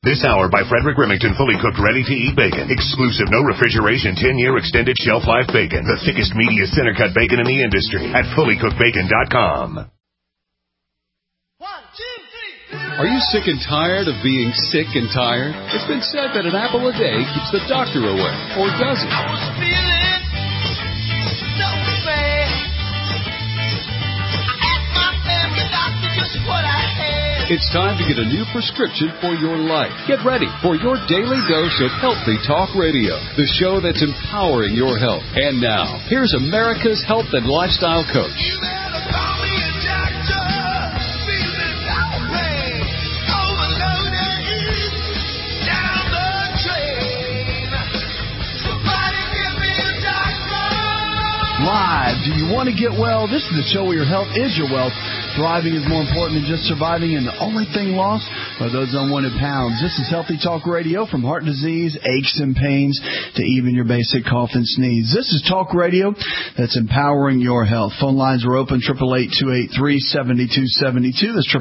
This hour by Frederick Remington, fully cooked, ready-to-eat bacon. Exclusive, no refrigeration, 10-year extended shelf life bacon. The thickest, meatiest, center-cut bacon in the industry at fullycookedbacon.com. 1, 2, 3. Are you sick and tired of being sick and tired? It's been said that an apple a day keeps the doctor away, or does it? I was feeling so bad. I asked my family doctor just what I had. It's time to get a new prescription for your life. Get ready for your daily dose of Healthy Talk Radio, the show that's empowering your health. And now, here's America's health and lifestyle coach. You better call me a doctor. Feeling so bad. Overloaded. Down the drain. Somebody give me a doctor. Live. Do you want to get well? This is the show where your health is your wealth. Thriving is more important than just surviving, and the only thing lost are those unwanted pounds. This is Healthy Talk Radio, from heart disease, aches and pains, to even your basic cough and sneeze. This is Talk Radio that's empowering your health. Phone lines are open, 888-283-7272. That's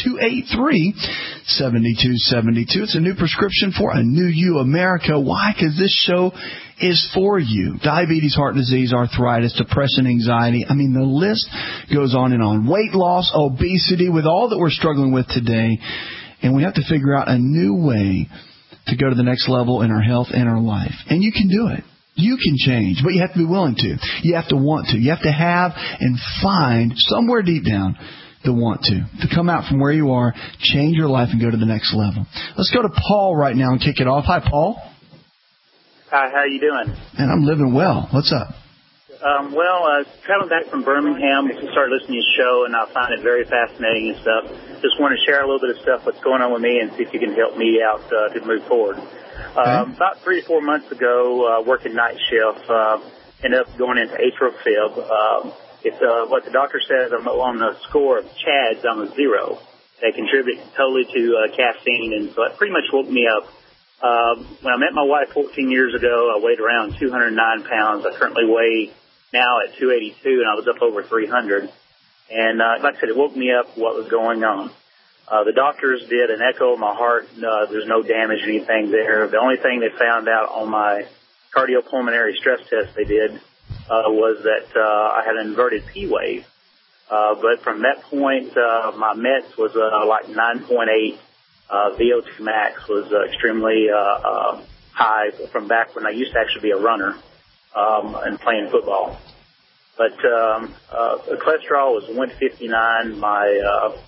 888-283-7272. It's a new prescription for a new you, America. Why? Because this show is for you. Diabetes, heart disease, arthritis, depression, anxiety. I mean, the list goes on and on. Weight loss, obesity, with all that we're struggling with today. And we have to figure out a new way to go to the next level in our health and our life. And you can do it. You can change, but you have to be willing to. You have to want to. You have to have and find somewhere deep down the want to come out from where you are, change your life, and go to the next level. Let's go to Paul right now and kick it off. Hi, Paul. Hi, how you doing? And I'm living well. What's up? Traveling back from Birmingham, started listening to your show, and I find it very fascinating and stuff. Just want to share a little bit of stuff what's going on with me and see if you can help me out to move forward. About 3 to 4 months ago, working night shift, ended up going into atrial fib. It's what the doctor says. I'm on the score of CHADS. I'm a 0. They contribute totally to caffeine, and so it pretty much woke me up. When I met my wife 14 years ago, I weighed around 209 pounds. I currently weigh now at 282, and I was up over 300. And like I said, it woke me up what was going on. The doctors did an echo of my heart. There's no damage or anything there. The only thing they found out on my cardiopulmonary stress test they did was that I had an inverted P wave. But from that point, my METs was like 9.8. VO2 max was extremely high from back when I used to actually be a runner and playing football. But the cholesterol was 159. My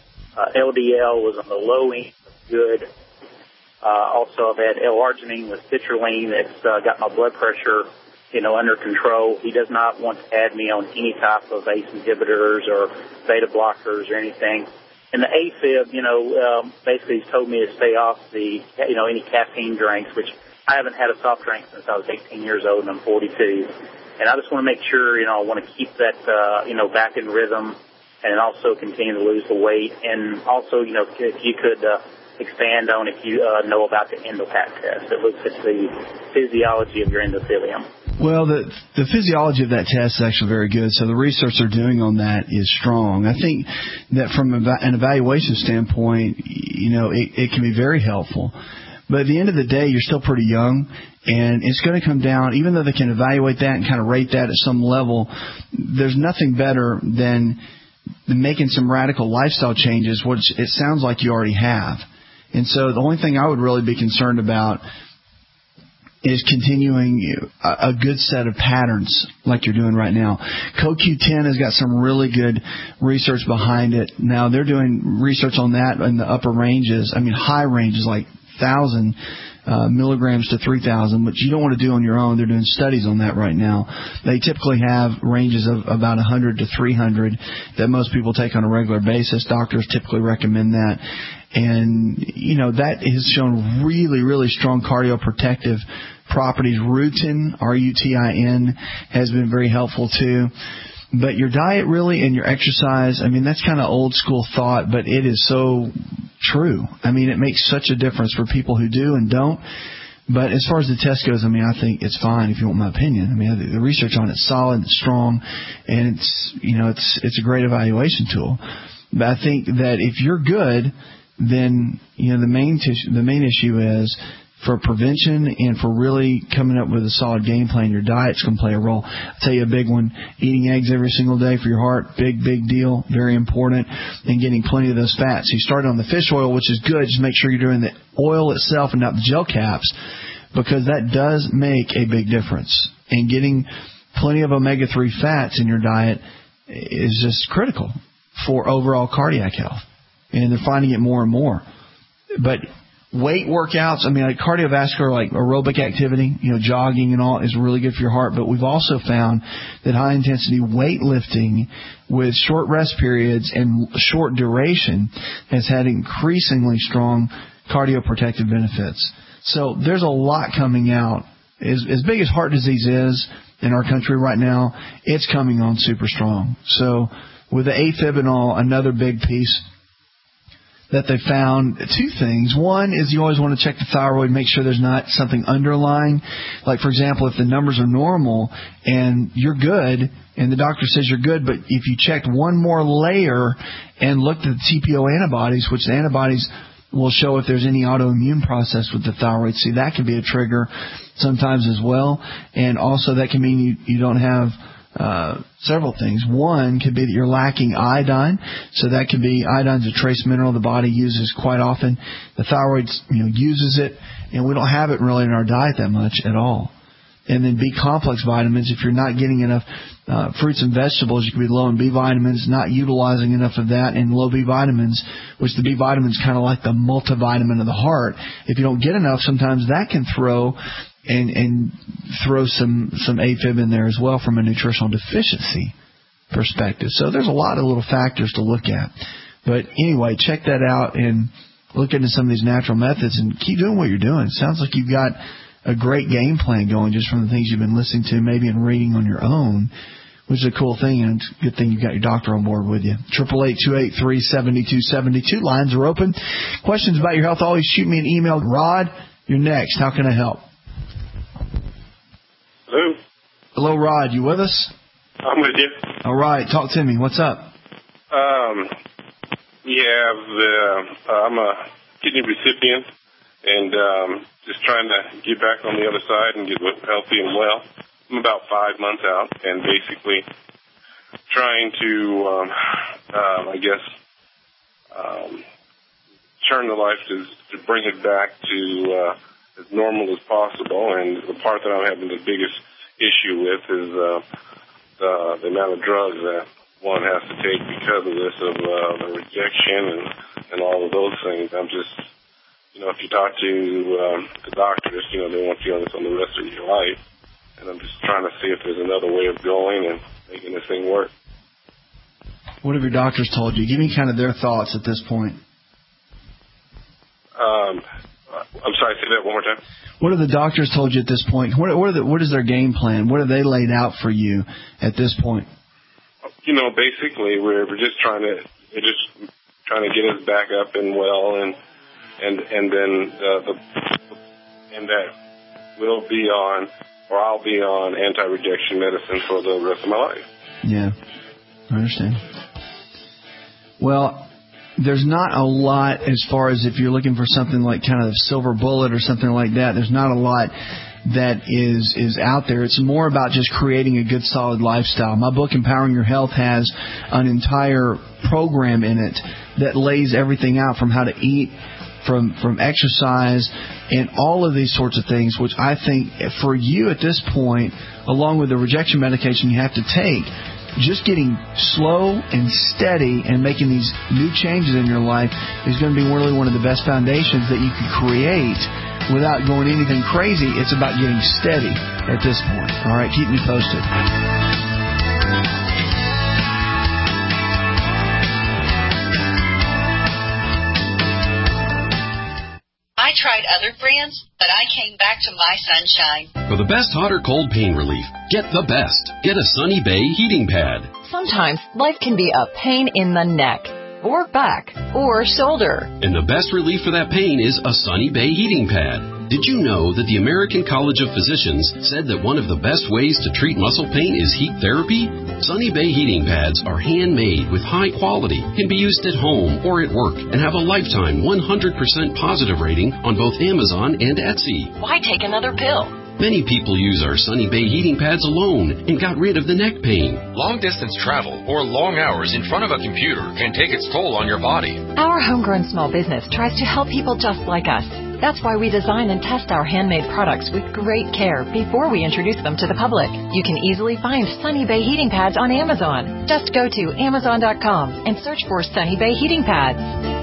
LDL was on the low end, good. Also, I've had L-arginine with citrulline that's got my blood pressure, under control. He does not want to add me on any type of ACE inhibitors or beta blockers or anything. And the AFib, basically he's told me to stay off the, any caffeine drinks, which I haven't had a soft drink since I was 18 years old, and I'm 42. And I just want to make sure, I want to keep that, back in rhythm, and also continue to lose the weight. And also, if you could expand on if you know about the EndoPAP test. It looks at the physiology of your endothelium. Well, the physiology of that test is actually very good. So the research they're doing on that is strong. I think that from an evaluation standpoint, it can be very helpful. But at the end of the day, you're still pretty young, and it's going to come down, even though they can evaluate that and kind of rate that at some level, there's nothing better than making some radical lifestyle changes, which it sounds like you already have. And so the only thing I would really be concerned about is continuing a good set of patterns like you're doing right now. CoQ10 has got some really good research behind it. Now, they're doing research on that in the upper ranges. I mean, high ranges like 1,000 milligrams to 3,000, which you don't want to do on your own. They're doing studies on that right now. They typically have ranges of about 100 to 300 that most people take on a regular basis. Doctors typically recommend that. And, that has shown really, really strong cardioprotective properties. Rutin, R-U-T-I-N, has been very helpful too. But your diet really and your exercise, that's kind of old school thought, but it is so true. It makes such a difference for people who do and don't. But as far as the test goes, I think it's fine if you want my opinion. The research on it's solid, it's strong, and it's a great evaluation tool. But I think that if you're good, then the main issue is for prevention and for really coming up with a solid game plan. Your diet's going to play a role. I'll tell you a big one: eating eggs every single day for your heart. Big deal, very important. And getting plenty of those fats. You started on the fish oil, which is good. Just make sure you're doing the oil itself and not the gel caps, because that does make a big difference. And getting plenty of omega-3 fats in your diet is just critical for overall cardiac health. And they're finding it more and more. But weight workouts, like cardiovascular, like aerobic activity, jogging and all, is really good for your heart. But we've also found that high-intensity weightlifting with short rest periods and short duration has had increasingly strong cardioprotective benefits. So there's a lot coming out. As big as heart disease is in our country right now, it's coming on super strong. So with the AFib and all, another big piece that they found, two things. One is you always want to check the thyroid, make sure there's not something underlying. Like, for example, if the numbers are normal and you're good and the doctor says you're good, but if you checked one more layer and looked at the TPO antibodies, which the antibodies will show if there's any autoimmune process with the thyroid. See, that can be a trigger sometimes as well. And also that can mean you don't have several things. One could be that you're lacking iodine. So that could be, iodine's a trace mineral the body uses quite often. The thyroid uses it, and we don't have it really in our diet that much at all. And then B-complex vitamins, if you're not getting enough fruits and vegetables, you could be low in B vitamins, not utilizing enough of that, and low B vitamins, which the B vitamins kind of like the multivitamin of the heart. If you don't get enough, sometimes that can throw some AFib in there as well from a nutritional deficiency perspective. So there's a lot of little factors to look at. But anyway, check that out and look into some of these natural methods and keep doing what you're doing. Sounds like you've got a great game plan going just from the things you've been listening to, maybe and reading on your own, which is a cool thing, and it's a good thing you've got your doctor on board with you. 888-283-7272. Lines are open. Questions about your health, always shoot me an email. Rod, you're next. How can I help? Hello. Hello, Rod. You with us? I'm with you. All right. Talk to me. What's up? I'm a kidney recipient, and just trying to get back on the other side and get healthy and well. I'm about 5 months out, and basically trying to, turn the life to bring it back to as normal as possible. And the part that I'm having the biggest issue with is the amount of drugs that one has to take because of this, of the rejection and all of those things. I'm just, if you talk to the doctors, they want you on this on the rest of your life. And I'm just trying to see if there's another way of going and making this thing work. What have your doctors told you? Give me kind of their thoughts at this point. I'm sorry, say that one more time. What have the doctors told you at this point? What is their game plan? What have they laid out for you at this point? Basically, we're just trying to get us back up and well, and then that we'll be on, or I'll be on anti-rejection medicine for the rest of my life. Yeah, I understand. Well, there's not a lot as far as if you're looking for something like kind of silver bullet or something like that. There's not a lot that is out there. It's more about just creating a good, solid lifestyle. My book, Empowering Your Health, has an entire program in it that lays everything out from how to eat, from exercise, and all of these sorts of things, which I think for you at this point, along with the rejection medication you have to take, just getting slow and steady and making these new changes in your life is going to be really one of the best foundations that you can create without going anything crazy. It's about getting steady at this point. All right, keep me posted. I tried other brands, but I came back to My Sunshine. For the best hot or cold pain relief, get the best. Get a Sunny Bay heating pad. Sometimes life can be a pain in the neck, or back, or shoulder. And the best relief for that pain is a Sunny Bay heating pad. Did you know that the American College of Physicians said that one of the best ways to treat muscle pain is heat therapy? Sunny Bay heating pads are handmade with high quality, can be used at home or at work, and have a lifetime 100% positive rating on both Amazon and Etsy. Why take another pill? Many people use our Sunny Bay heating pads alone and got rid of the neck pain. Long-distance travel or long hours in front of a computer can take its toll on your body. Our homegrown small business tries to help people just like us. That's why we design and test our handmade products with great care before we introduce them to the public. You can easily find Sunny Bay heating pads on Amazon. Just go to Amazon.com and search for Sunny Bay heating pads.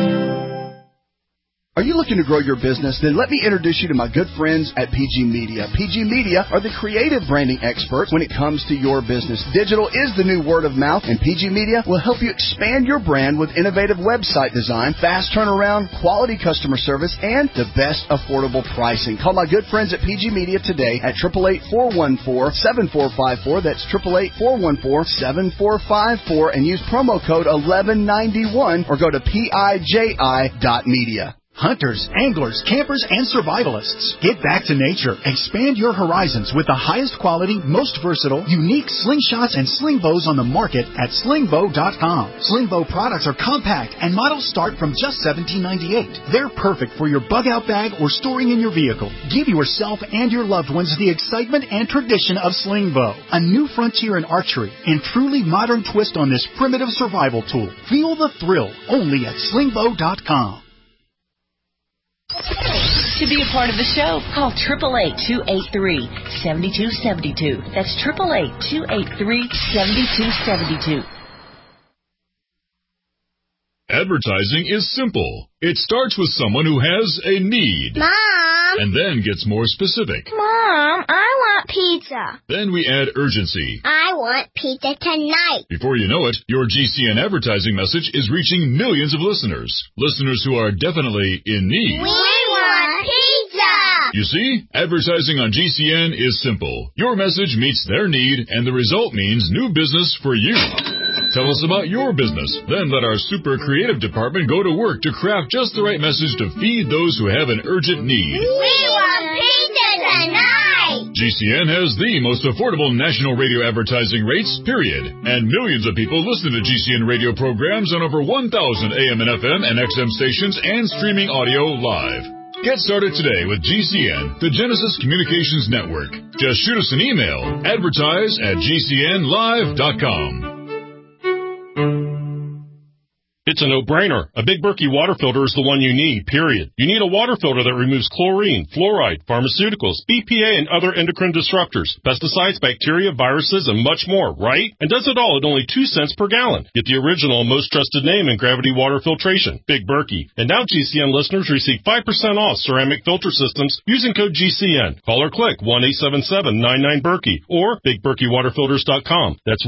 Are you looking to grow your business? Then let me introduce you to my good friends at PG Media. PG Media are the creative branding experts when it comes to your business. Digital is the new word of mouth, and PG Media will help you expand your brand with innovative website design, fast turnaround, quality customer service, and the best affordable pricing. Call my good friends at PG Media today at 888-414-7454. That's 888-414-7454, and use promo code 1191 or go to PIJI.media. Hunters, anglers, campers, and survivalists. Get back to nature. Expand your horizons with the highest quality, most versatile, unique slingshots and sling bows on the market at slingbow.com. Slingbow products are compact and models start from just $17.98. They're perfect for your bug-out bag or storing in your vehicle. Give yourself and your loved ones the excitement and tradition of Slingbow, a new frontier in archery and truly modern twist on this primitive survival tool. Feel the thrill only at slingbow.com. To be a part of the show, call 888-283-7272. That's 888-283-7272. Advertising is simple. It starts with someone who has a need. Mom! And then gets more specific. Mom, I want pizza. Then we add urgency. I want pizza tonight. Before you know it, your GCN advertising message is reaching millions of listeners. Listeners who are definitely in need. We want pizza! You see, advertising on GCN is simple. Your message meets their need, and the result means new business for you. Tell us about your business. Then let our super creative department go to work to craft just the right message to feed those who have an urgent need. We want pizza tonight! GCN has the most affordable national radio advertising rates, period. And millions of people listen to GCN radio programs on over 1,000 AM and FM and XM stations and streaming audio live. Get started today with GCN, the Genesis Communications Network. Just shoot us an email, advertise@gcnlive.com. It's a no-brainer. A Big Berkey water filter is the one you need, period. You need a water filter that removes chlorine, fluoride, pharmaceuticals, BPA, and other endocrine disruptors, pesticides, bacteria, viruses, and much more, right? And does it all at only 2 cents per gallon. Get the original, most trusted name in gravity water filtration, Big Berkey. And now GCN listeners receive 5% off ceramic filter systems using code GCN. Call or click 1-877-99-BERKEY or BigBerkeyWaterFilters.com. That's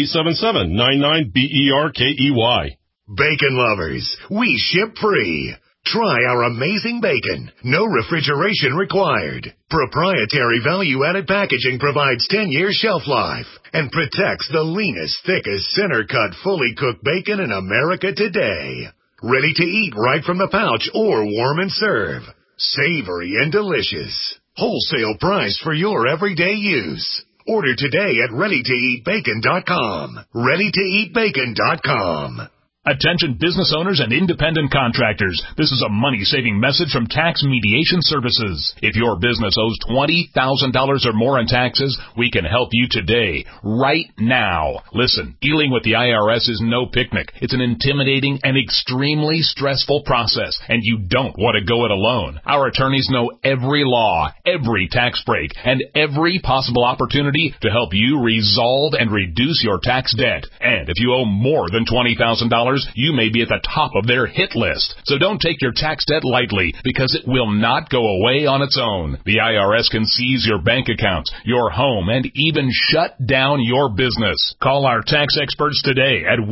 1-877-99-BERKEY. Bacon lovers, we ship free. Try our amazing bacon. No refrigeration required. Proprietary value-added packaging provides 10-year shelf life and protects the leanest, thickest, center-cut, fully cooked bacon in America today. Ready to eat right from the pouch or warm and serve. Savory and delicious. Wholesale price for your everyday use. Order today at ReadyToEatBacon.com. ReadyToEatBacon.com. Attention business owners and independent contractors. This is a money-saving message from Tax Mediation Services. If your business owes $20,000 or more in taxes, we can help you today, right now. Listen, dealing with the IRS is no picnic. It's an intimidating and extremely stressful process, and you don't want to go it alone. Our attorneys know every law, every tax break, and every possible opportunity to help you resolve and reduce your tax debt. And if you owe more than $20,000, you may be at the top of their hit list. So don't take your tax debt lightly, because it will not go away on its own. The IRS can seize your bank accounts, your home, and even shut down your business. Call our tax experts today at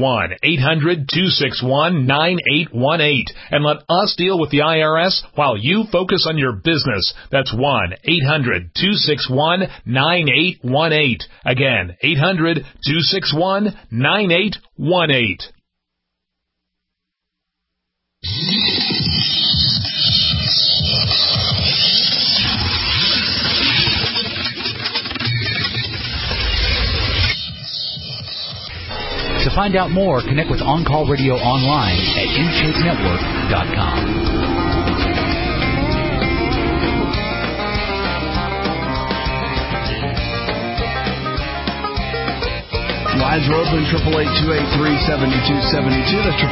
1-800-261-9818 and let us deal with the IRS while you focus on your business. That's 1-800-261-9818. Again, 800-261-9818. find out more, connect with On Call Radio online at InShapeNetwork.com. Lines are open, 888-283-7272. That's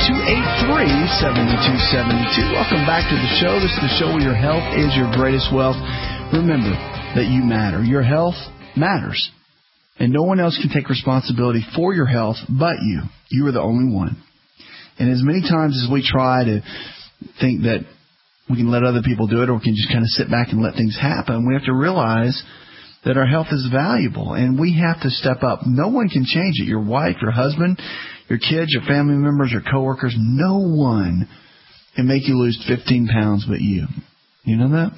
888-283-7272. Welcome back to the show. This is the show where your health is your greatest wealth. Remember that you matter. Your health matters. And no one else can take responsibility for your health but you. You are the only one. And as many times as we try to think that we can let other people do it, or we can just kind of sit back and let things happen, we have to realize that our health is valuable, and we have to step up. No one can change it. Your wife, your husband, your kids, your family members, your coworkers, no one can make you lose 15 pounds but you. You know that?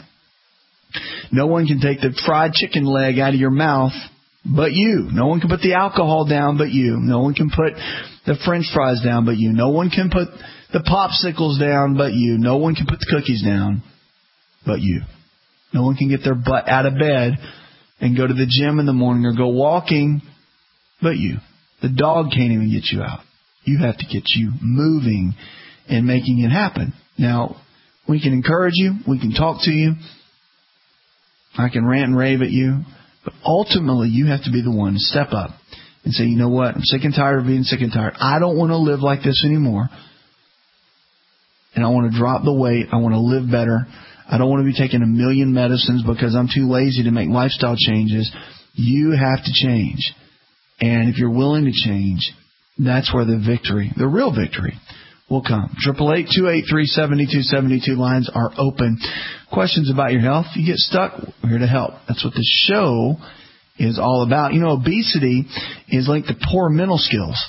No one can take the fried chicken leg out of your mouth but you. No one can put the alcohol down but you. No one can put the French fries down but you. No one can put the popsicles down but you. No one can put the cookies down but you. No one can get their butt out of bed and go to the gym in the morning or go walking but you. The dog can't even get you out. You have to get you moving and making it happen. Now, we can encourage you. We can talk to you. I can rant and rave at you. But ultimately, you have to be the one to step up and say, you know what? I'm sick and tired of being sick and tired. I don't want to live like this anymore. And I want to drop the weight. I want to live better. I don't want to be taking 1 million medicines because I'm too lazy to make lifestyle changes. You have to change. And if you're willing to change, that's where the victory, the real victory, will come. 888-283-7272 lines are open. Questions about your health? You get stuck, we're here to help. That's what the show is all about. You know, obesity is linked to poor mental skills.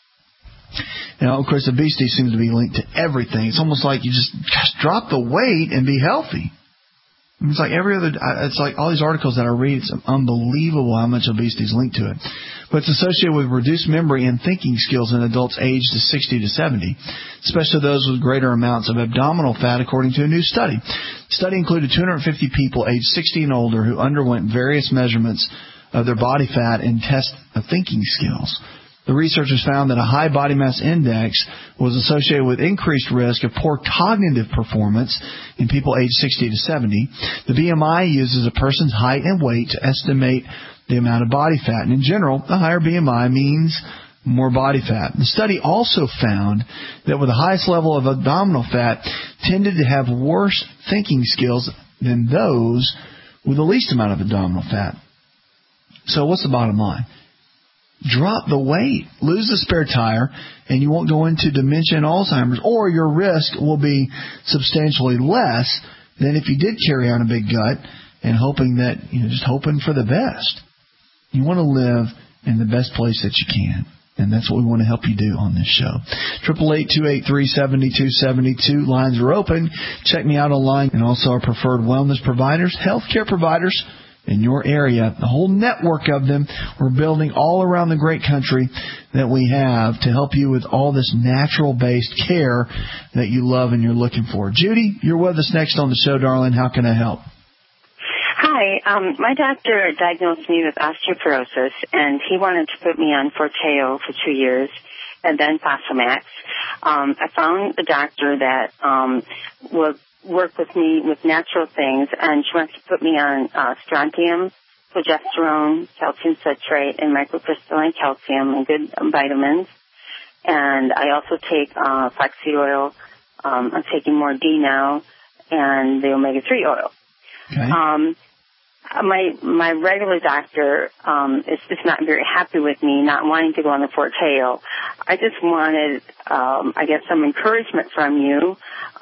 Now, of course, obesity seems to be linked to everything. It's almost like you just drop the weight and be healthy. It's like it's like all these articles that I read, it's unbelievable how much obesity is linked to it. But it's associated with reduced memory and thinking skills in adults aged 60 to 70, especially those with greater amounts of abdominal fat, according to a new study. The study included 250 people aged 60 and older who underwent various measurements of their body fat and tests of thinking skills. The researchers found that a high body mass index was associated with increased risk of poor cognitive performance in people aged 60 to 70. The BMI uses a person's height and weight to estimate the amount of body fat. And in general, the higher BMI means more body fat. The study also found that with the highest level of abdominal fat tended to have worse thinking skills than those with the least amount of abdominal fat. So what's the bottom line? Drop the weight, lose the spare tire, and you won't go into dementia and Alzheimer's, or your risk will be substantially less than if you did carry on a big gut and hoping for the best. You want to live in the best place that you can, and that's what we want to help you do on this show. 888-283-7272. Lines are open. Check me out online, and also our preferred wellness providers, healthcare providers in your area, the whole network of them we're building all around the great country that we have to help you with all this natural-based care that you love and you're looking for. Judy, you're with us next on the show, darling. How can I help? Hi. My doctor diagnosed me with osteoporosis, and he wanted to put me on Forteo for 2 years and then Fosamax. I found a doctor that will work with me with natural things, and she wants to put me on strontium, progesterone, calcium citrate, and microcrystalline calcium and good vitamins. And I also take flaxseed oil. I'm taking more D now, and the omega-3 oil. Okay. My regular doctor is just not very happy with me, not wanting to go on the Forteo. I just wanted, some encouragement from you.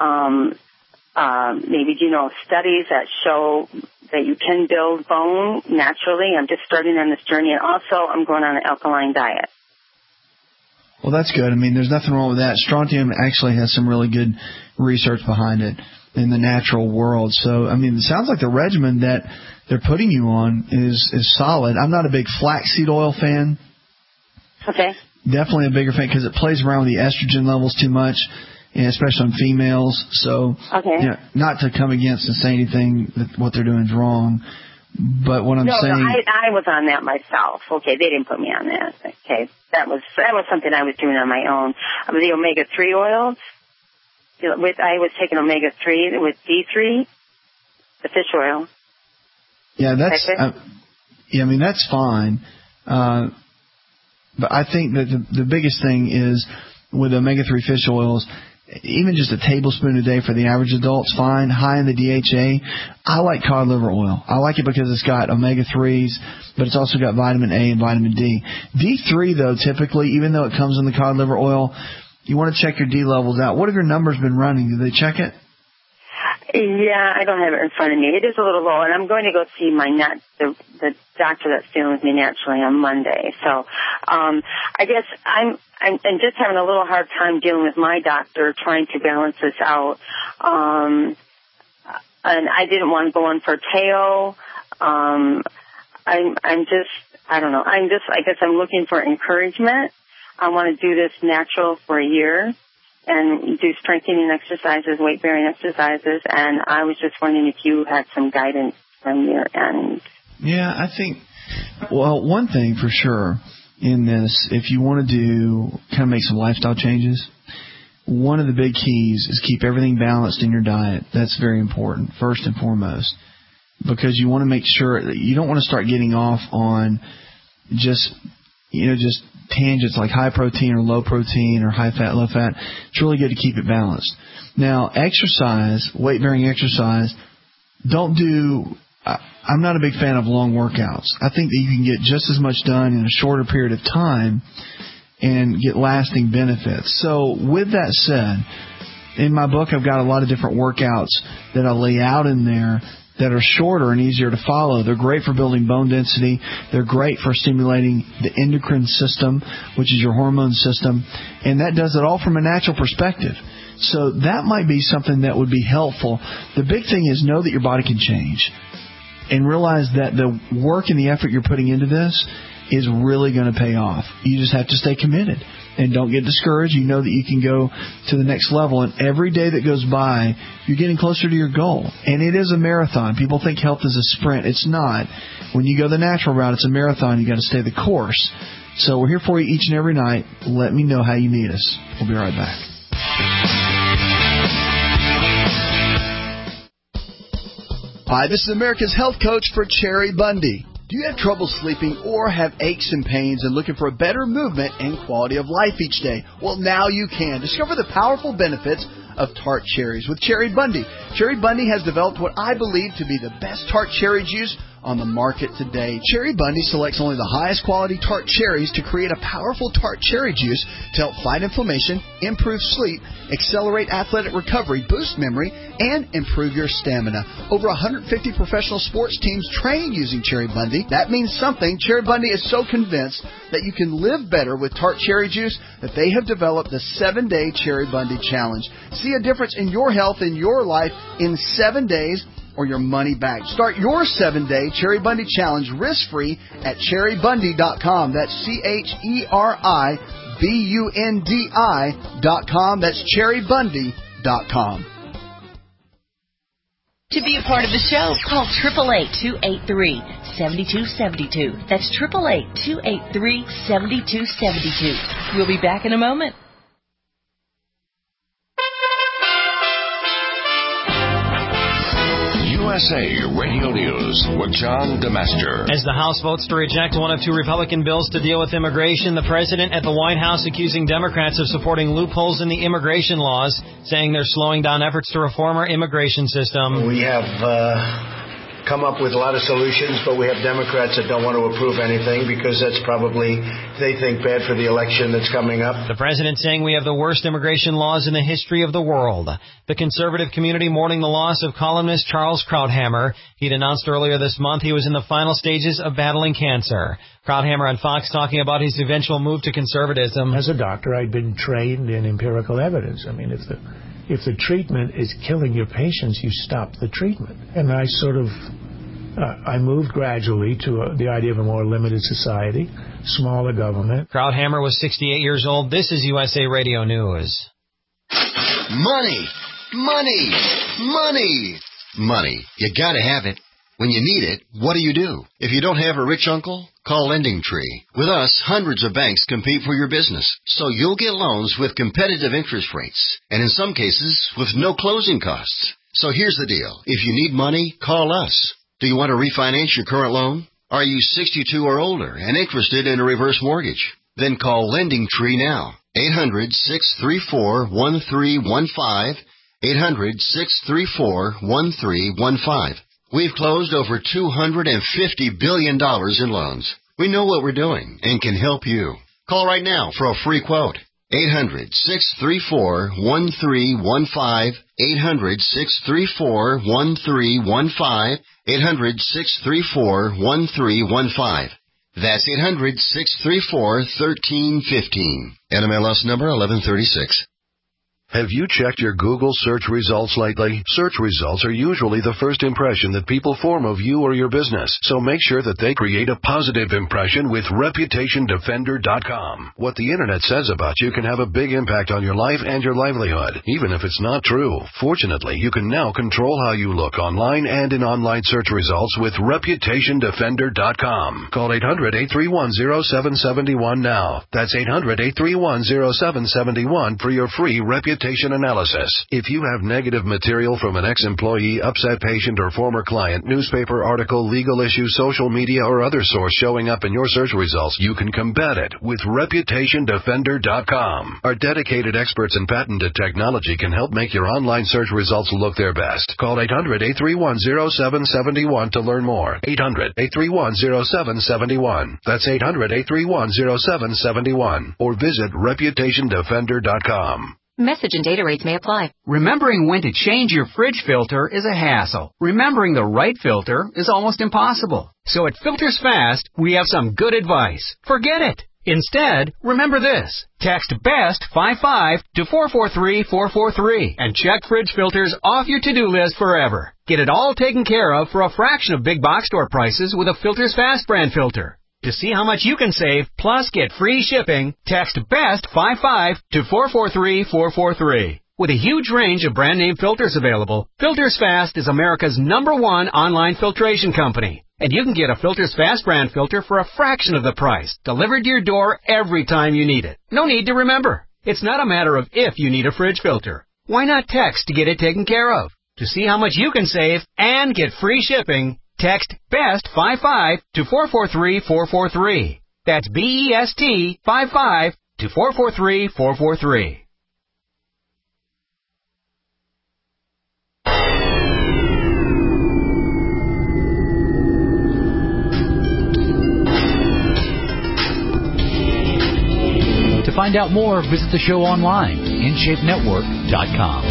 Maybe do you know studies that show that you can build bone naturally? I'm just starting on this journey, and also I'm going on an alkaline diet. Well, that's good. I mean, there's nothing wrong with that. Strontium actually has some really good research behind it in the natural world. So, I mean, it sounds like the regimen that they're putting you on is solid. I'm not a big flaxseed oil fan. Okay. Definitely a bigger fan because it plays around with the estrogen levels too much, and especially on females. So, okay. Not to come against and say anything that what they're doing is wrong, But what I'm saying... No, I was on that myself. Okay, they didn't put me on that. Okay, that was something I was doing on my own. The omega-3 oils, I was taking omega-3 with D3, the fish oil. Yeah, that's fine. But I think that the biggest thing is with omega-3 fish oils, even just a tablespoon a day for the average adult's fine. High in the DHA. I like cod liver oil. I like it because it's got omega-3s, but it's also got vitamin A and vitamin D. D3, though, typically, even though it comes in the cod liver oil, you want to check your D levels out. What have your numbers been running? Did they check it? Yeah, I don't have it in front of me. It is a little low, and I'm going to go see the doctor that's dealing with me naturally on Monday. So, I guess I'm just having a little hard time dealing with my doctor trying to balance this out. And I didn't want to go on Forteo. I guess I'm looking for encouragement. I want to do this natural for a year and do strengthening exercises, weight-bearing exercises, and I was just wondering if you had some guidance from your end. Yeah, I think, well, one thing for sure in this, if you want to kind of make some lifestyle changes, one of the big keys is keep everything balanced in your diet. That's very important, first and foremost, because you want to make sure that you don't want to start getting off on just tangents like high protein or low protein or high fat, low fat. It's really good to keep it balanced. Now, exercise, weight-bearing exercise, I'm not a big fan of long workouts. I think that you can get just as much done in a shorter period of time and get lasting benefits. So with that said, in my book, I've got a lot of different workouts that I lay out in there that are shorter and easier to follow. They're great for building bone density. They're great for stimulating the endocrine system, which is your hormone system. And that does it all from a natural perspective. So that might be something that would be helpful. The big thing is know that your body can change. And realize that the work and the effort you're putting into this is really going to pay off. You just have to stay committed. And don't get discouraged. You know that you can go to the next level. And every day that goes by, you're getting closer to your goal. And it is a marathon. People think health is a sprint. It's not. When you go the natural route, it's a marathon. You got to stay the course. So we're here for you each and every night. Let me know how you need us. We'll be right back. Hi, this is America's health coach for Cherry Bundy. Do you have trouble sleeping or have aches and pains and looking for a better movement and quality of life each day? Well, now you can. Discover the powerful benefits of tart cherries with Cherry Bundy. Cherry Bundy has developed what I believe to be the best tart cherry juice on the market today. Cherry Bundy selects only the highest quality tart cherries to create a powerful tart cherry juice to help fight inflammation, improve sleep, accelerate athletic recovery, boost memory, and improve your stamina. Over 150 professional sports teams train using Cherry Bundy. That means something. Cherry Bundy is so convinced that you can live better with tart cherry juice that they have developed the 7-Day Cherry Bundy Challenge. See a difference in your health and your life in 7 days or your money back. Start your 7-Day Cherry Bundy Challenge risk-free at cherrybundy.com. That's CHERIBUNDI.com. That's cherrybundy.com. To be a part of the show, call 888-283-7272. That's 888-283-7272. We'll be back in a moment. USA Radio News with John DeMaster. As the House votes to reject one of two Republican bills to deal with immigration, the president at the White House accusing Democrats of supporting loopholes in the immigration laws, saying they're slowing down efforts to reform our immigration system. We have come up with a lot of solutions, but we have Democrats that don't want to approve anything because that's probably, they think, bad for the election that's coming up. The president saying we have the worst immigration laws in the history of the world. The conservative community mourning the loss of columnist Charles Krauthammer. He'd announced earlier this month he was in the final stages of battling cancer. Krauthammer on Fox talking about his eventual move to conservatism. As a doctor, I'd been trained in empirical evidence. I mean, if the treatment is killing your patients, you stop the treatment. And I I moved gradually to the idea of a more limited society, smaller government. Krauthammer was 68 years old. This is USA Radio News. Money, money, money, money. You gotta have it. When you need it, what do? If you don't have a rich uncle, call LendingTree. With us, hundreds of banks compete for your business, so you'll get loans with competitive interest rates, and in some cases, with no closing costs. So here's the deal. If you need money, call us. Do you want to refinance your current loan? Are you 62 or older and interested in a reverse mortgage? Then call LendingTree now. 800-634-1315. 800-634-1315. We've closed over $250 billion in loans. We know what we're doing and can help you. Call right now for a free quote. 800-634-1315. 800-634-1315. 800-634-1315. That's 800-634-1315. NMLS number 1136. Have you checked your Google search results lately? Search results are usually the first impression that people form of you or your business, so make sure that they create a positive impression with ReputationDefender.com. What the Internet says about you can have a big impact on your life and your livelihood, even if it's not true. Fortunately, you can now control how you look online and in online search results with ReputationDefender.com. Call 800-831-0771 now. That's 800-831-0771 for your free reputation analysis. If you have negative material from an ex-employee, upset patient, or former client, newspaper article, legal issue, social media, or other source showing up in your search results, you can combat it with ReputationDefender.com. Our dedicated experts in patented technology can help make your online search results look their best. Call 800-831-0771 to learn more. 800-831-0771. That's 800-831-0771. Or visit ReputationDefender.com. Message and data rates may apply. Remembering when to change your fridge filter is a hassle. Remembering the right filter is almost impossible. So at Filters Fast, we have some good advice. Forget it. Instead, remember this. Text BEST 55 to 443-443 and check fridge filters off your to-do list forever. Get it all taken care of for a fraction of big box store prices with a Filters Fast brand filter. To see how much you can save, plus get free shipping, text BEST 55 to 443-443. With a huge range of brand name filters available, Filters Fast is America's #1 online filtration company. And you can get a Filters Fast brand filter for a fraction of the price, delivered to your door every time you need it. No need to remember. It's not a matter of if you need a fridge filter. Why not text to get it taken care of? To see how much you can save and get free shipping, text BEST 55 to 443-443. That's BEST 55 to 443-443. To find out more, visit the show online, InShapeNetwork.com.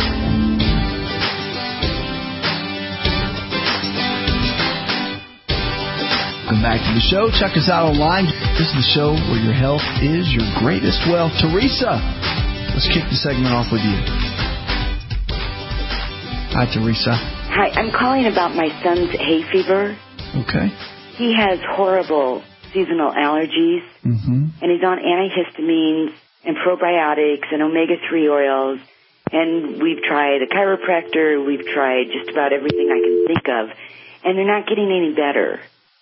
Welcome back to the show. Check us out online. This is the show where your health is your greatest wealth. Teresa, let's kick the segment off with you. Hi, Teresa. Hi, I'm calling about my son's hay fever. Okay. He has horrible seasonal allergies, and he's on antihistamines and probiotics and omega-3 oils, and we've tried a chiropractor, we've tried just about everything I can think of, and they're not getting any better.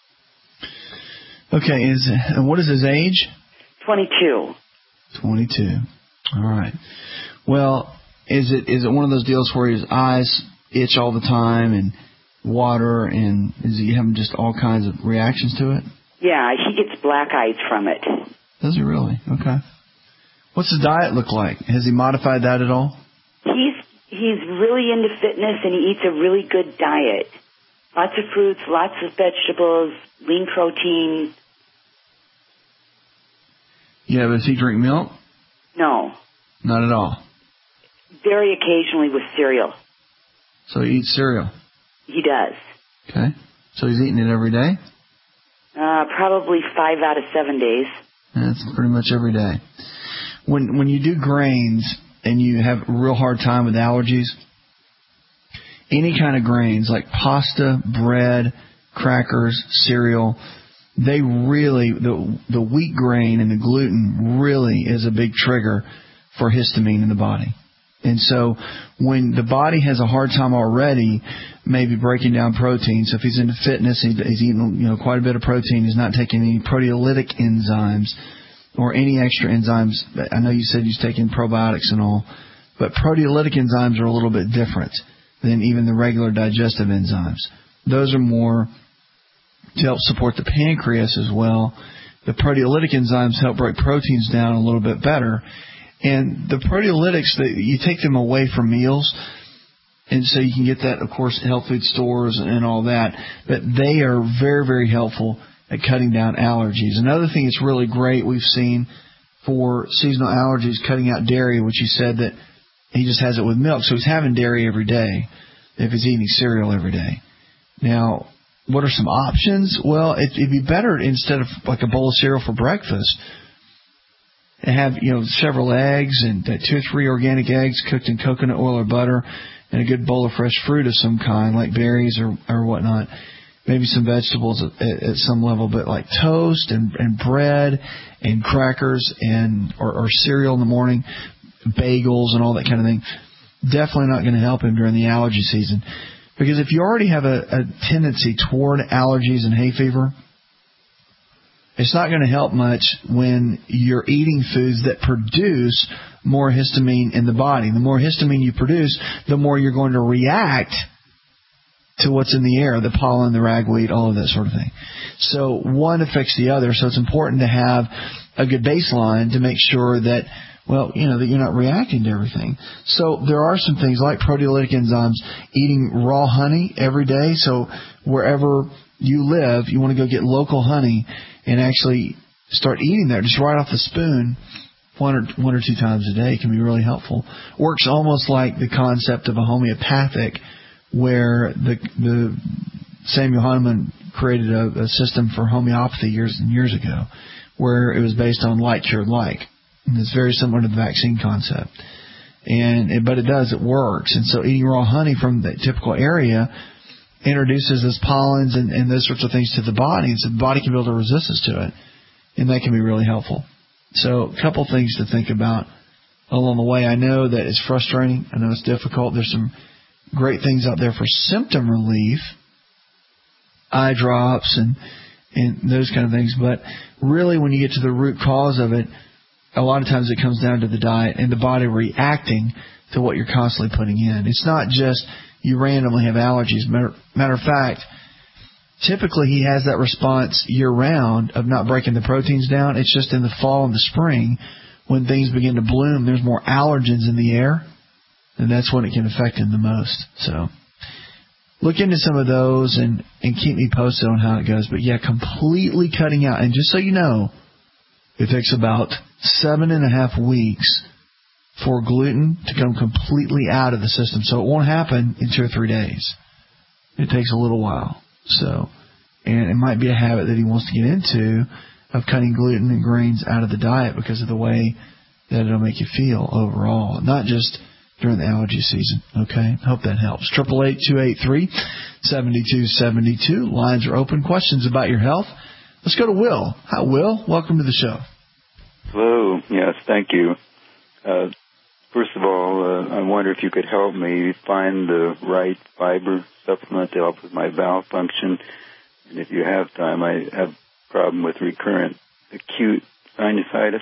Okay, what is his age? 22. 22. All right. Well, is it one of those deals where his eyes itch all the time and water, and is he having just all kinds of reactions to it? Yeah, he gets black eyes from it. Does he really? Okay. What's his diet look like? Has he modified that at all? He's really into fitness, and he eats a really good diet. Lots of fruits, lots of vegetables, lean protein. Yeah, but does he drink milk? No. Not at all? Very occasionally with cereal. So he eats cereal? He does. Okay. So he's eating it every day? Probably 5 out of 7 days. That's pretty much every day. When you do grains and you have a real hard time with allergies, any kind of grains like pasta, bread, crackers, cereal, they really, the wheat grain and the gluten really is a big trigger for histamine in the body. And so when the body has a hard time already maybe breaking down proteins, so if he's into fitness, he's eating quite a bit of protein, he's not taking any proteolytic enzymes or any extra enzymes. I know you said he's taking probiotics and all, but proteolytic enzymes are a little bit different than even the regular digestive enzymes. Those are more to help support the pancreas as well. The proteolytic enzymes help break proteins down a little bit better. And the proteolytics, you take them away from meals, and so you can get that, of course, at health food stores and all that. But they are very, very helpful at cutting down allergies. Another thing that's really great we've seen for seasonal allergies, cutting out dairy, which you said that he just has it with milk. So he's having dairy every day if he's eating cereal every day. Now, what are some options? Well, it'd be better instead of like a bowl of cereal for breakfast, and have several eggs and 2 or 3 organic eggs cooked in coconut oil or butter, and a good bowl of fresh fruit of some kind, like berries or whatnot. Maybe some vegetables at some level, but like toast and bread and crackers or cereal in the morning, bagels and all that kind of thing. Definitely not going to help him during the allergy season, because if you already have a tendency toward allergies and hay fever, it's not going to help much when you're eating foods that produce more histamine in the body. The more histamine you produce, the more you're going to react to what's in the air, the pollen, the ragweed, all of that sort of thing. So one affects the other, so it's important to have a good baseline to make sure that, that you're not reacting to everything. So there are some things like proteolytic enzymes, eating raw honey every day. So wherever you live, you want to go get local honey and actually start eating that just right off the spoon one or 2 times a day can be really helpful. Works almost like the concept of a homeopathic, where the Samuel Hahnemann created a system for homeopathy years and years ago, where it was based on like cured like. And it's very similar to the vaccine concept. But it works. And so eating raw honey from that typical area introduces those pollens and those sorts of things to the body, and so the body can build a resistance to it, and that can be really helpful. So a couple things to think about along the way. I know that it's frustrating. I know it's difficult. There's some great things out there for symptom relief, eye drops and those kind of things, but really when you get to the root cause of it, a lot of times it comes down to the diet and the body reacting to what you're constantly putting in. It's not just you randomly have allergies. Matter of fact, typically he has that response year-round of not breaking the proteins down. It's just in the fall and the spring when things begin to bloom, there's more allergens in the air, and that's when it can affect him the most. So look into some of those and keep me posted on how it goes. But, yeah, completely cutting out. And just so you know, it takes about 7.5 weeks for gluten to come completely out of the system. So it won't happen in 2 or 3 days. It takes a little while. So, and it might be a habit that he wants to get into of cutting gluten and grains out of the diet because of the way that it'll make you feel overall, not just during the allergy season. Okay? Hope that helps. 888-283-7272. Lines are open. Questions about your health? Let's go to Will. Hi, Will. Welcome to the show. Hello. Yes, thank you. First of all, I wonder if you could help me find the right fiber supplement to help with my bowel function. And if you have time, I have a problem with recurrent acute sinusitis.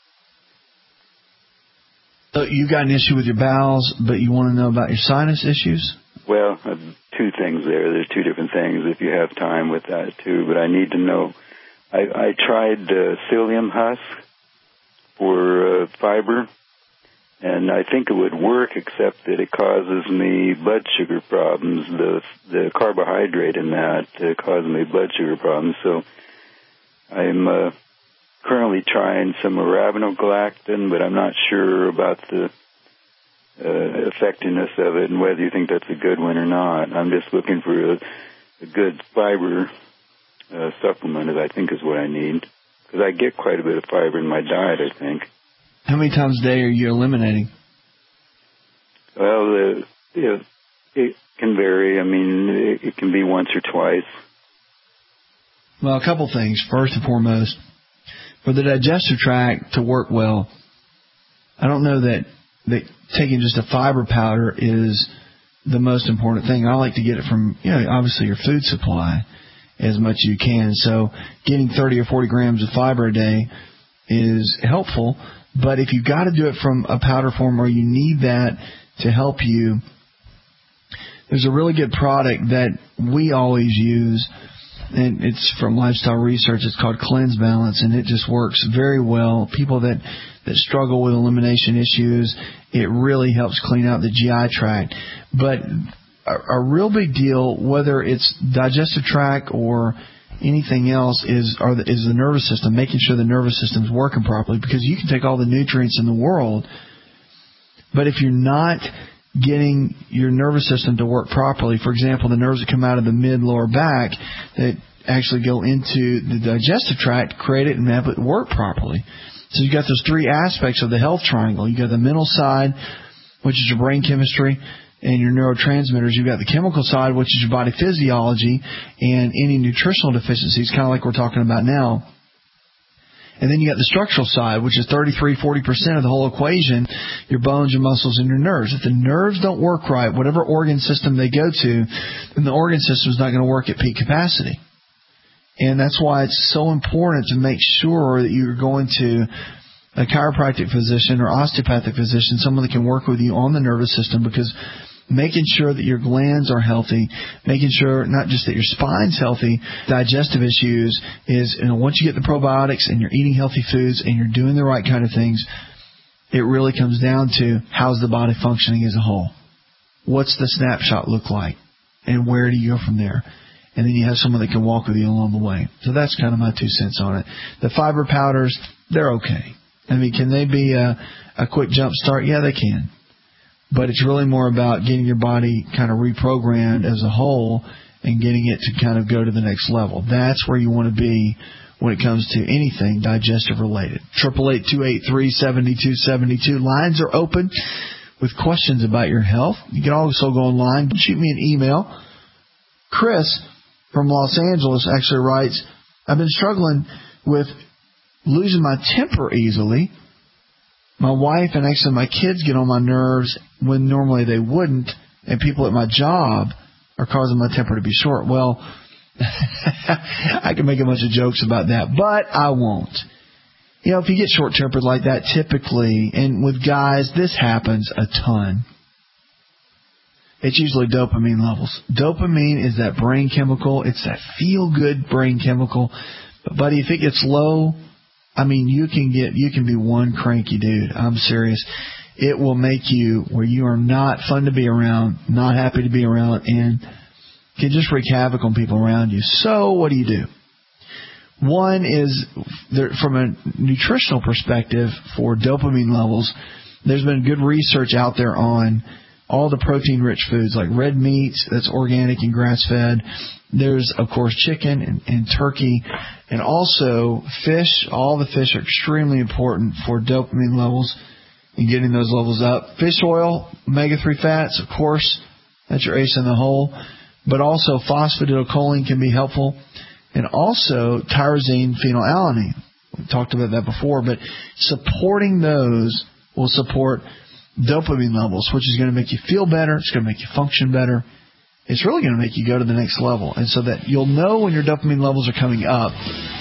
So you got an issue with your bowels, but you want to know about your sinus issues? Well, 2 things there. There's 2 different things if you have time with that, too. But I need to know. I tried psyllium husk for fiber, and I think it would work, except that it causes me blood sugar problems. The carbohydrate in that causes me blood sugar problems. So I'm currently trying some arabinogalactin, but I'm not sure about the effectiveness of it and whether you think that's a good one or not. I'm just looking for a good fiber supplement, I think is what I need, because I get quite a bit of fiber in my diet, I think. How many times a day are you eliminating? Well, it can vary. I mean, it can be once or twice. Well, a couple things. First and foremost, for the digestive tract to work well, I don't know that that taking just a fiber powder is the most important thing. I like to get it from, obviously your food supply as much as you can. So getting 30 or 40 grams of fiber a day is helpful. But if you've got to do it from a powder form or you need that to help you, there's a really good product that we always use, and it's from Lifestyle Research. It's called Cleanse Balance, and it just works very well. People that struggle with elimination issues, it really helps clean out the GI tract. But a real big deal, whether it's digestive tract or anything else, is the nervous system, making sure the nervous system's working properly, because you can take all the nutrients in the world, but if you're not getting your nervous system to work properly, for example, the nerves that come out of the mid-lower back that actually go into the digestive tract, create it and have it work properly. So you've got those three aspects of the health triangle. You've got the mental side, which is your brain chemistry and your neurotransmitters. You've got the chemical side, which is your body physiology and any nutritional deficiencies, kind of like we're talking about now. And then you got the structural side, which is 33-40% of the whole equation, your bones, your muscles, and your nerves. If the nerves don't work right, whatever organ system they go to, then the organ system is not going to work at peak capacity. And that's why it's so important to make sure that you're going to a chiropractic physician or osteopathic physician, someone that can work with you on the nervous system, because making sure that your glands are healthy, making sure not just that your spine's healthy, digestive issues is, once you get the probiotics and you're eating healthy foods and you're doing the right kind of things, it really comes down to how's the body functioning as a whole. What's the snapshot look like? And where do you go from there? And then you have someone that can walk with you along the way. So that's kind of my 2 cents on it. The fiber powders, they're okay. I mean, can they be a quick jump start? Yeah, they can. But it's really more about getting your body kind of reprogrammed as a whole and getting it to kind of go to the next level. That's where you want to be when it comes to anything digestive related. 888-283-7272. Lines are open with questions about your health. You can also go online, shoot me an email. Chris from Los Angeles actually writes, I've been struggling with losing my temper easily. My wife and actually my kids get on my nerves when normally they wouldn't, and people at my job are causing my temper to be short. Well, I can make a bunch of jokes about that, but I won't. If you get short-tempered like that, typically, and with guys, this happens a ton. It's usually dopamine levels. Dopamine is that brain chemical. It's that feel-good brain chemical. But, buddy, if it gets low, I mean, you can be one cranky dude. I'm serious. It will make you where you are not fun to be around, not happy to be around, and can just wreak havoc on people around you. So what do? One is, from a nutritional perspective for dopamine levels, there's been good research out there on all the protein-rich foods like red meats, that's organic and grass-fed. There's, of course, chicken and turkey, and also fish. All the fish are extremely important for dopamine levels and getting those levels up. Fish oil, omega-3 fats, of course, that's your ace in the hole. But also phosphatidylcholine can be helpful, and also tyrosine phenylalanine. We talked about that before, but supporting those will support dopamine levels, which is going to make you feel better. It's going to make you function better. It's really going to make you go to the next level. And so that you'll know when your dopamine levels are coming up,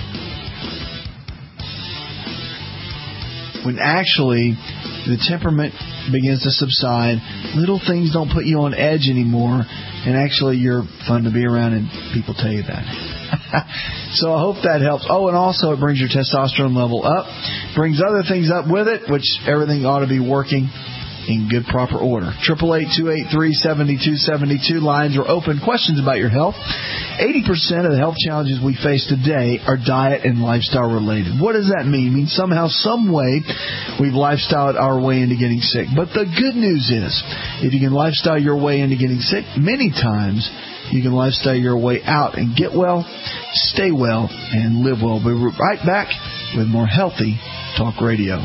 when actually the temperament begins to subside, little things don't put you on edge anymore, and actually you're fun to be around, and people tell you that. So I hope that helps. Oh, and also it brings your testosterone level up, brings other things up with it, which everything ought to be working in good, proper order. 888-283-7272. Lines are open. Questions about your health. 80% of the health challenges we face today are diet and lifestyle related. What does that mean? It means somehow, some way, we've lifestyled our way into getting sick. But the good news is, if you can lifestyle your way into getting sick, many times you can lifestyle your way out and get well, stay well, and live well. We'll be right back with more Healthy Talk Radio.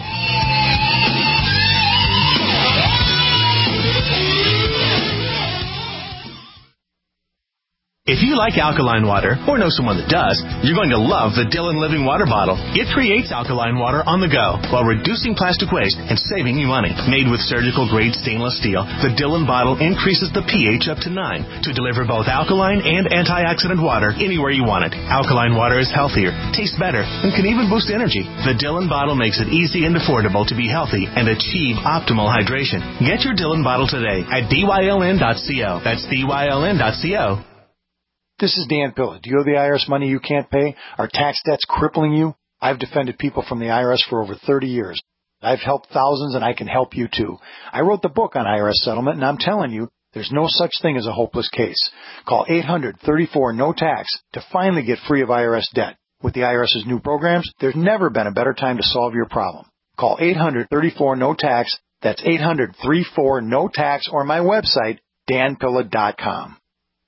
If you like alkaline water, or know someone that does, you're going to love the Dillon Living Water Bottle. It creates alkaline water on the go while reducing plastic waste and saving you money. Made with surgical-grade stainless steel, the Dillon bottle increases the pH up to 9 to deliver both alkaline and antioxidant water anywhere you want it. Alkaline water is healthier, tastes better, and can even boost energy. The Dillon bottle makes it easy and affordable to be healthy and achieve optimal hydration. Get your Dillon bottle today at dyln.co. That's dyln.co. This is Dan Pilla. Do you owe the IRS money you can't pay? Are tax debts crippling you? I've defended people from the IRS for over 30 years. I've helped thousands, and I can help you too. I wrote the book on IRS settlement, and I'm telling you, there's no such thing as a hopeless case. Call 800-34-NO-TAX to finally get free of IRS debt. With the IRS's new programs, there's never been a better time to solve your problem. Call 800-34-NO-TAX. That's 800-34-NO-TAX, or my website, danpilla.com.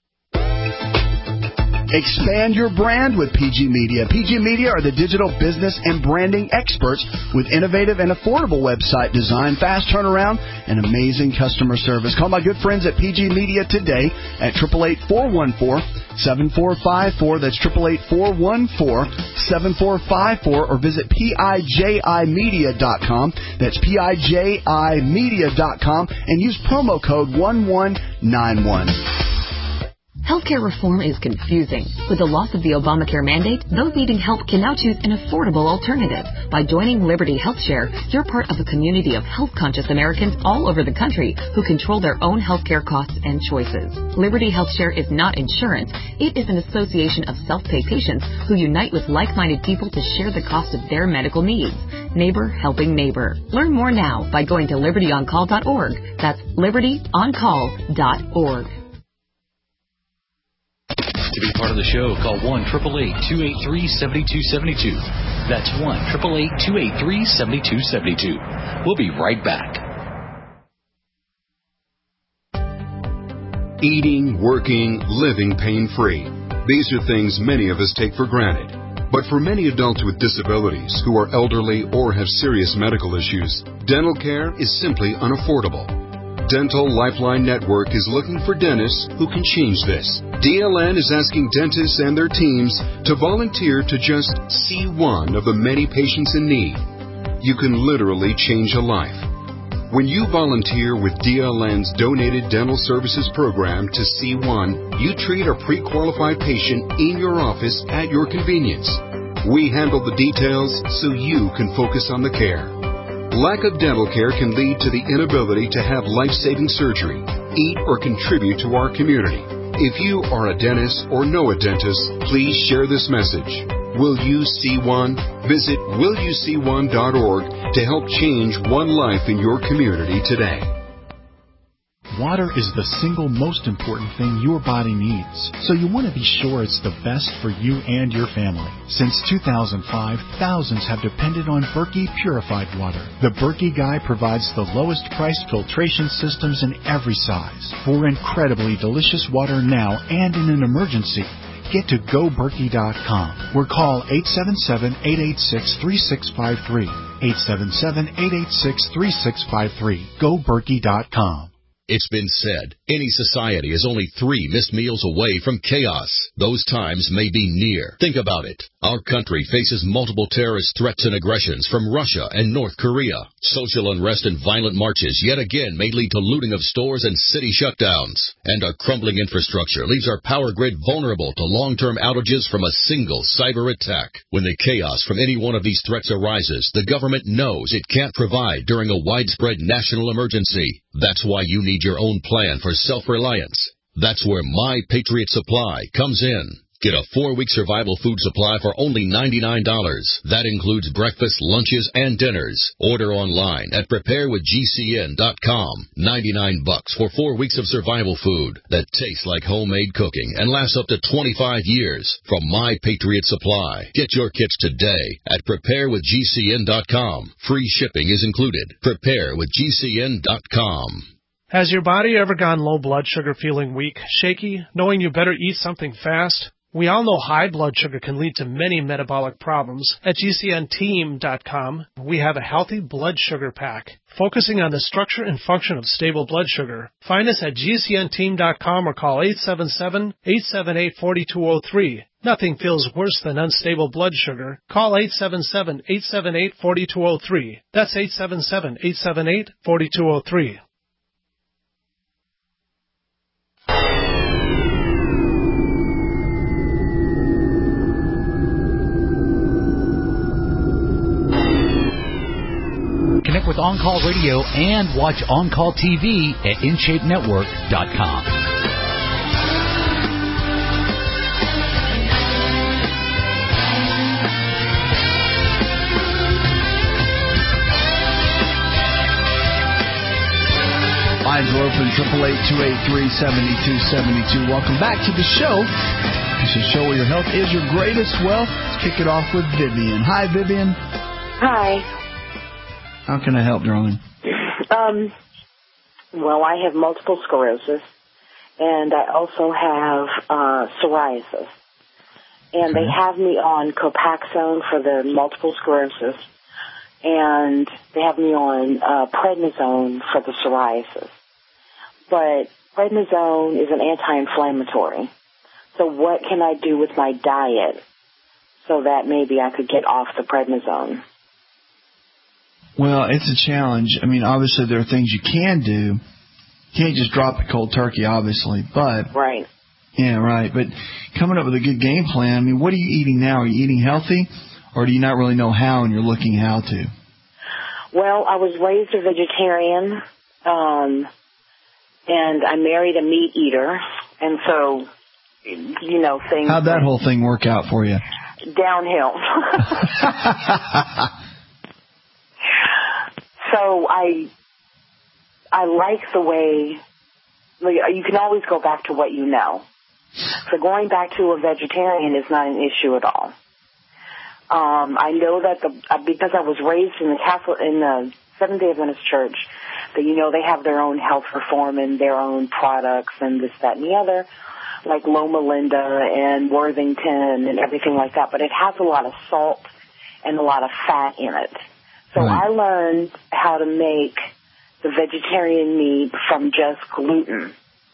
Expand your brand with PG Media. PG Media are the digital business and branding experts with innovative and affordable website design, fast turnaround, and amazing customer service. Call my good friends at PG Media today at 888-414-7454. That's 888-414-7454, or visit PIJImedia.com. That's PIJImedia.com, and use promo code 1191. Healthcare reform is confusing. With the loss of the Obamacare mandate, those needing help can now choose an affordable alternative. By joining Liberty HealthShare, you're part of a community of health-conscious Americans all over the country who control their own healthcare costs and choices. Liberty HealthShare is not insurance. It is an association of self-pay patients who unite with like-minded people to share the cost of their medical needs. Neighbor helping neighbor. Learn more now by going to libertyoncall.org. That's libertyoncall.org. To be part of the show, call 1-888-283-7272. That's 1-888-283-7272. We'll be right back. Eating, working, living pain-free. These are things many of us take for granted. But for many adults with disabilities who are elderly or have serious medical issues, dental care is simply unaffordable. Dental Lifeline Network is looking for dentists who can change this. DLN is asking dentists and their teams to volunteer to just see one of the many patients in need. You can literally change a life. When you volunteer with DLN's Donated Dental Services program to see one, you treat a pre-qualified patient in your office at your convenience. We handle the details so you can focus on the care. Lack of dental care can lead to the inability to have life-saving surgery, eat, or contribute to our community. If you are a dentist or know a dentist, please share this message. Will you see one? Visit willyouseeone.org to help change one life in your community today. Water is the single most important thing your body needs, so you want to be sure it's the best for you and your family. Since 2005, thousands have depended on Berkey purified water. The Berkey Guy provides the lowest priced filtration systems in every size. For incredibly delicious water now and in an emergency, get to GoBerkey.com or call 877-886-3653. 877-886-3653. GoBerkey.com. It's been said, any society is only 3 missed meals away from chaos. Those times may be near. Think about it. Our country faces multiple terrorist threats and aggressions from Russia and North Korea. Social unrest and violent marches yet again may lead to looting of stores and city shutdowns. And our crumbling infrastructure leaves our power grid vulnerable to long-term outages from a single cyber attack. When the chaos from any one of these threats arises, the government knows it can't provide during a widespread national emergency. That's why you need your own plan for self-reliance. That's where My Patriot Supply comes in. Get a 4-week survival food supply for only $99. That includes breakfast, lunches, and dinners. Order online at preparewithgcn.com. $99 for 4 weeks of survival food that tastes like homemade cooking and lasts up to 25 years from My Patriot Supply. Get your kits today at preparewithgcn.com. Free shipping is included. Preparewithgcn.com. Has your body ever gone low blood sugar, feeling weak, shaky, knowing you better eat something fast? We all know high blood sugar can lead to many metabolic problems. At GCNteam.com, we have a healthy blood sugar pack, focusing on the structure and function of stable blood sugar. Find us at GCNteam.com or call 877-878-4203. Nothing feels worse than unstable blood sugar. Call 877-878-4203. That's 877-878-4203. Connect with On Call Radio and watch On Call TV at InShapeNetwork.com. Lines are open, 888-283-7272. Welcome back to the show. This is a show where your health is your greatest wealth. Let's kick it off with Vivian. Hi, Vivian. Hi. How can I help, darling? Well, I have multiple sclerosis, and I also have psoriasis. And they have me on Copaxone for the multiple sclerosis, and they have me on prednisone for the psoriasis. But prednisone is an anti-inflammatory. So what can I do with my diet so that maybe I could get off the prednisone? Well, it's a challenge. I mean, obviously there are things you can do. You can't just drop it cold turkey, obviously, but... Right. Yeah, right. But coming up with a good game plan, I mean, what are you eating now? Are you eating healthy, or do you not really know how and you're looking how to? Well, I was raised a vegetarian, and I married a meat eater, and so, you know, things... How'd that whole thing work out for you? Downhill. So I like the way, you can always go back to what you know. So going back to a vegetarian is not an issue at all. I know that because I was raised in the Seventh-day Adventist Church, that, you know, they have their own health reform and their own products and this, that, and the other, like Loma Linda and Worthington and everything like that. But it has a lot of salt and a lot of fat in it. So I learned how to make the vegetarian meat from just gluten.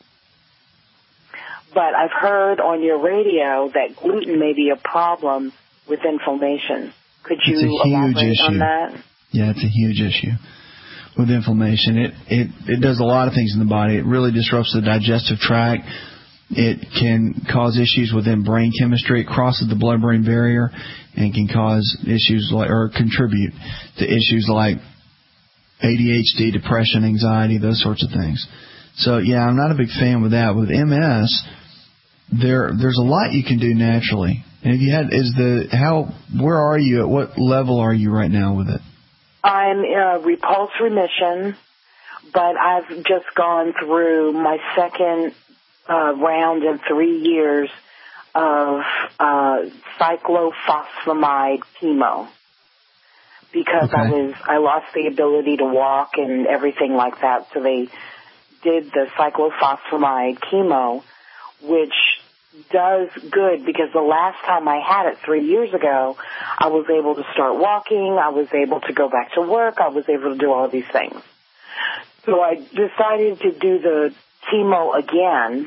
But I've heard on your radio that gluten may be a problem with inflammation. Could you elaborate on that? Yeah, it's a huge issue with inflammation. It does a lot of things in the body. It really disrupts the digestive tract. It can cause issues within brain chemistry. It crosses the blood-brain barrier and can cause issues or contribute to issues like ADHD, depression, anxiety, those sorts of things. So, yeah, I'm not a big fan with that. With MS, there's a lot you can do naturally. And if you had, where are you? At what level are you right now with it? I'm in repulse remission, but I've just gone through my second round in 3 years of cyclophosphamide chemo because I lost the ability to walk and everything like that. So they did the cyclophosphamide chemo, which does good because the last time I had it 3 years ago, I was able to start walking, I was able to go back to work, I was able to do all of these things. So I decided to do the chemo again,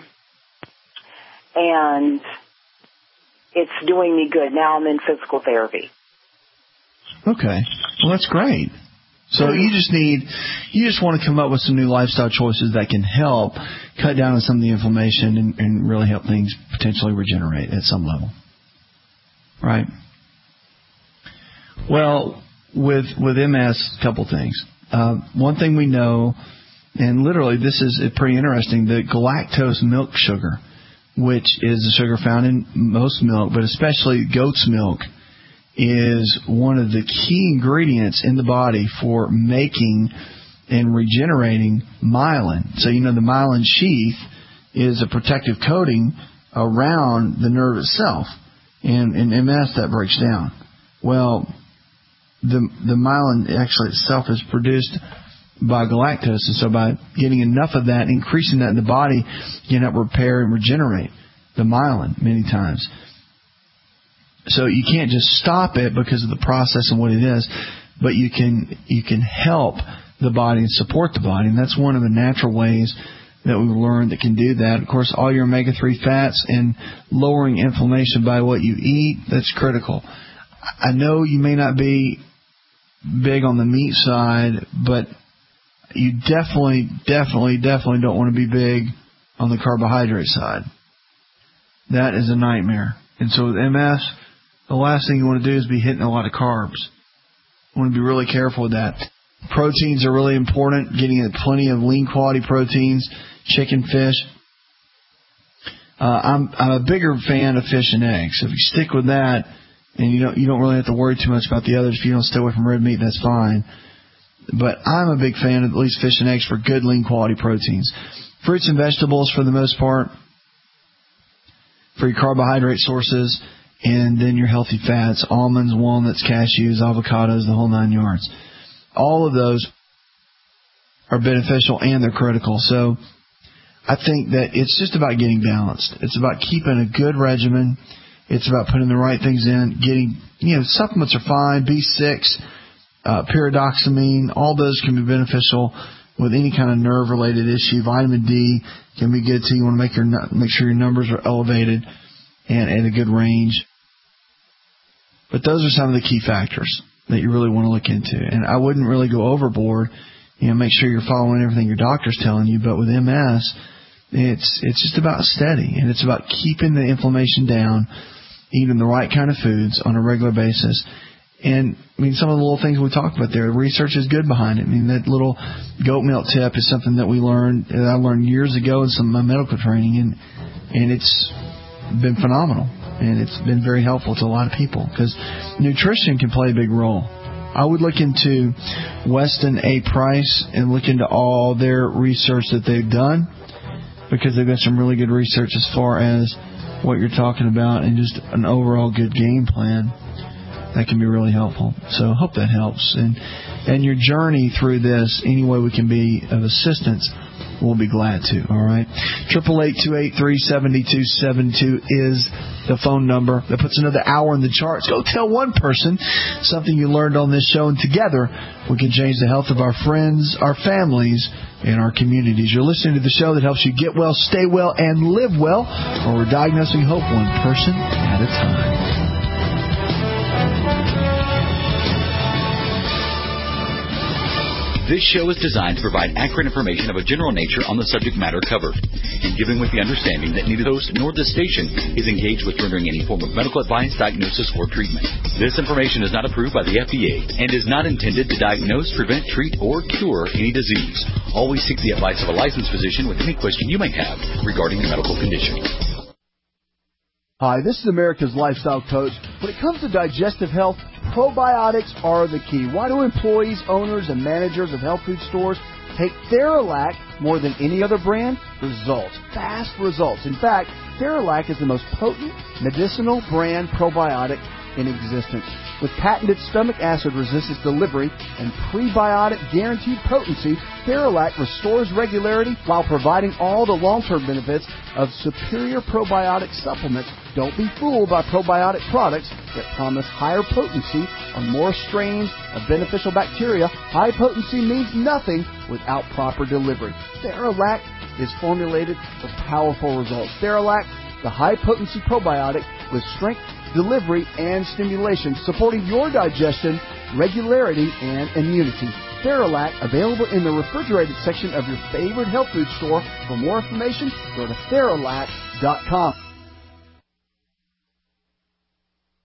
and it's doing me good. Now I'm in physical therapy. Okay. Well, that's great. So you just want to come up with some new lifestyle choices that can help cut down on some of the inflammation and really help things potentially regenerate at some level. Right? Well, with MS, a couple things. One thing we know, and literally this is pretty interesting, the galactose milk sugar, which is the sugar found in most milk, but especially goat's milk, is one of the key ingredients in the body for making and regenerating myelin. So, you know, the myelin sheath is a protective coating around the nerve itself. And in MS, that breaks down. Well, the myelin actually itself is produced by galactose. And so by getting enough of that, increasing that in the body, you can help repair and regenerate the myelin many times. So you can't just stop it because of the process and what it is, but you can help the body and support the body, and that's one of the natural ways that we've learned that can do that. Of course, all your omega-3 fats and lowering inflammation by what you eat, that's critical. I know you may not be big on the meat side, but you definitely don't want to be big on the carbohydrate side. That is a nightmare. And so with MS, the last thing you want to do is be hitting a lot of carbs. You want to be really careful with that. Proteins are really important, getting plenty of lean quality proteins, chicken, fish. I'm a bigger fan of fish and eggs. If you stick with that, and you don't really have to worry too much about the others. If you don't stay away from red meat, that's fine. But I'm a big fan of at least fish and eggs for good lean quality proteins. Fruits and vegetables for the most part for your carbohydrate sources, and then your healthy fats, almonds, walnuts, cashews, avocados, the whole 9 yards. All of those are beneficial and they're critical. So I think that it's just about getting balanced. It's about keeping a good regimen. It's about putting the right things in, getting, supplements are fine, B6, pyridoxamine, all those can be beneficial with any kind of nerve-related issue. Vitamin D can be good too. You want to make sure your numbers are elevated and in a good range. But those are some of the key factors that you really want to look into. And I wouldn't really go overboard. Make sure you're following everything your doctor's telling you. But with MS, it's just about steady, and it's about keeping the inflammation down, eating the right kind of foods on a regular basis. And, some of the little things we talked about there, research is good behind it. That little goat milk tip is something that I learned years ago in some of my medical training, and it's been phenomenal. And it's been very helpful to a lot of people because nutrition can play a big role. I would look into Weston A. Price and look into all their research that they've done, because they've got some really good research as far as what you're talking about and just an overall good game plan that can be really helpful. So I hope that helps. And your journey through this, any way we can be of assistance, we'll be glad to. All right. 888-283-7272 is the phone number. That puts another hour in the charts. Go tell one person something you learned on this show, and together we can change the health of our friends, our families, and our communities. You're listening to the show that helps you get well, stay well, and live well, where we're diagnosing hope one person at a time. This show is designed to provide accurate information of a general nature on the subject matter covered, and given with the understanding that neither the host nor the station is engaged with rendering any form of medical advice, diagnosis, or treatment. This information is not approved by the FDA and is not intended to diagnose, prevent, treat, or cure any disease. Always seek the advice of a licensed physician with any question you may have regarding your medical condition. Hi, this is America's Lifestyle Coach. When it comes to digestive health, probiotics are the key. Why do employees, owners, and managers of health food stores take Theralac more than any other brand? Results. Fast results. In fact, Theralac is the most potent medicinal brand probiotic in existence. With patented stomach acid resistance delivery and prebiotic guaranteed potency, Theralac restores regularity while providing all the long-term benefits of superior probiotic supplements. Don't be fooled by probiotic products that promise higher potency on more strains of beneficial bacteria. High potency means nothing without proper delivery. Theralac is formulated for powerful results. Theralac, the high-potency probiotic with strength, delivery, and stimulation, supporting your digestion, regularity, and immunity. Theralac, available in the refrigerated section of your favorite health food store. For more information, go to Theralac.com.